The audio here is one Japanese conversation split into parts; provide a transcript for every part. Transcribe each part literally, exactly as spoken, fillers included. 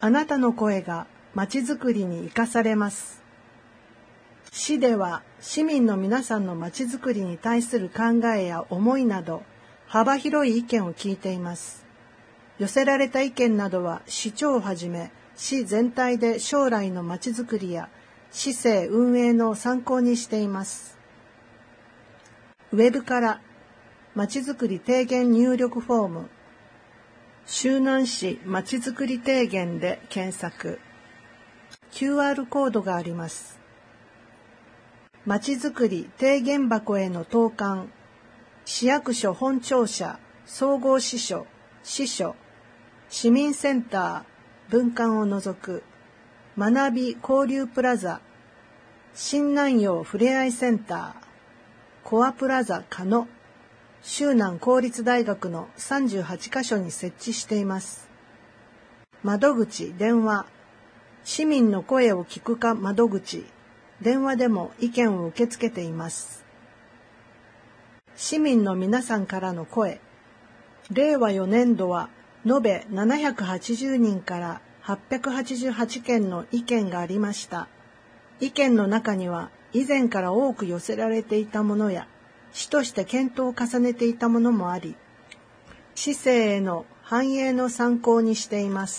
あなたの声がまちづくりに生かされます。市では市民の皆さんのまちづくりに対する考えや思いなど幅広い意見を聞いています。寄せられた意見などは市長をはじめ市全体で将来のまちづくりや市政運営の参考にしています。ウェブからまちづくり提言入力フォーム、周南市まちづくり提言で検索。キューアール コードがあります。まちづくり提言箱への投函、市役所本庁舎、総合支所、支所、市民センター、分館を除く、学び交流プラザ、新南陽ふれあいセンター、コアプラザ加野、周南公立大学のさんじゅうはちカ所に設置しています。窓口、電話、市民の声を聞くか窓口、電話でも意見を受け付けています。市民の皆さんからの声、れいわよねんどは延べななひゃくはちじゅうにんからはっぴゃくはちじゅうはちけんの意見がありました。意見の中には以前から多く寄せられていたものや、市として検討を重ねていたものもあり、市政への反映の参考にしています。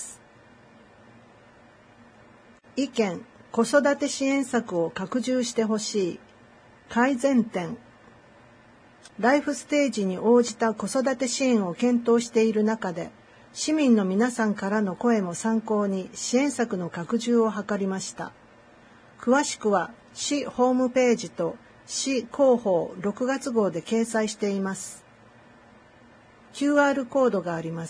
意見、子育て支援策を拡充してほしい。改善点。ライフステージに応じた子育て支援を検討している中で、市民の皆さんからの声も参考に支援策の拡充を図りました。詳しくは市ホームページと市広報ろくがつ号で掲載しています。キューアール コードがあります。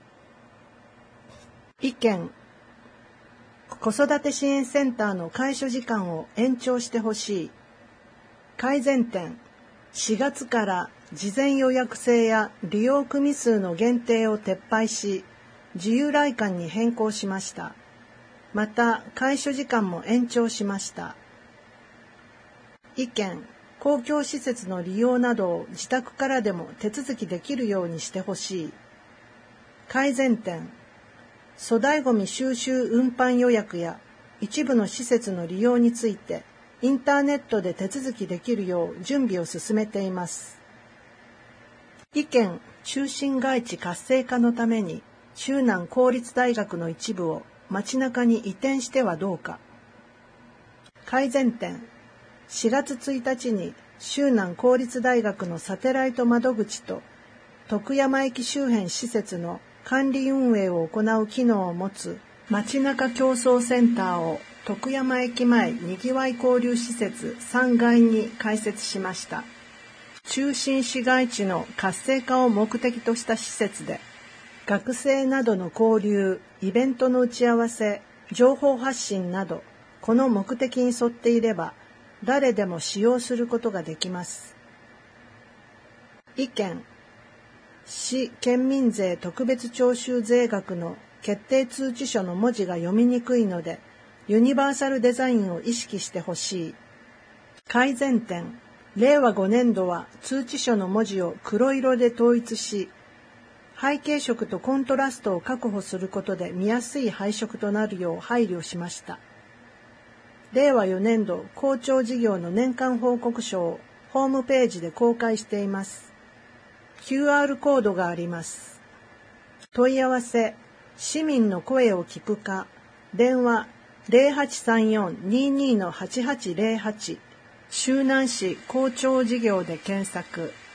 意見、子育て支援センターの開所時間を延長してほしい。改善点、しがつから事前予約制や利用組数の限定を撤廃し、自由来館に変更しました。また、開所時間も延長しました。意見、公共施設の利用などを自宅からでも手続きできるようにしてほしい。改善点、粗大ごみ収集運搬予約や一部の施設の利用について、インターネットで手続きできるよう準備を進めています。意見、中心街地活性化のために周南公立大学の一部を街中に移転してはどうか。改善点、しがつついたちに周南公立大学のサテライト窓口と徳山駅周辺施設の管理運営を行う機能を持つ街中競争センターを徳山駅前にぎわい交流施設さんがいに開設しました。中心市街地の活性化を目的とした施設で、学生などの交流、イベントの打ち合わせ、情報発信など、この目的に沿っていれば、誰でも使用することができます。意見、市県民税特別徴収税額の決定通知書の文字が読みにくいので、ユニバーサルデザインを意識してほしい。改善点、れいわごねんどは通知書の文字を黒色で統一し、背景色とコントラストを確保することで見やすい配色となるよう配慮しました。れいわよねんど校長事業の年間報告書をホームページで公開しています。キューアール コードがあります。問い合わせ、市民の声を聞くか、電話ゼロはちさんよん にーにー はちはちゼロはち、周南市校長事業で検索。